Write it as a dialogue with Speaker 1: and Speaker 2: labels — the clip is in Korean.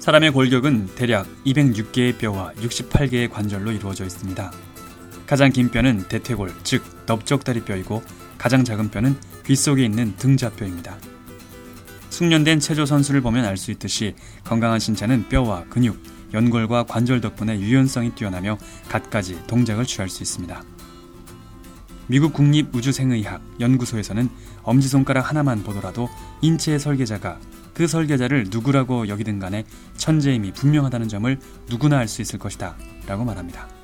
Speaker 1: 사람의 골격은 대략 206개의 뼈와 68개의 관절로 이루어져 있습니다. 가장 긴 뼈는 대퇴골, 즉 넓적다리뼈이고 가장 작은 뼈는 귓속에 있는 등자뼈입니다. 숙련된 체조 선수를 보면 알 수 있듯이 건강한 신체는 뼈와 근육, 연골과 관절 덕분에 유연성이 뛰어나며 갖가지 동작을 취할 수 있습니다. 미국 국립우주생의학 연구소에서는 엄지손가락 하나만 보더라도 인체의 설계자가 그 설계자를 누구라고 여기든 간에 천재임이 분명하다는 점을 누구나 알 수 있을 것이다 라고 말합니다.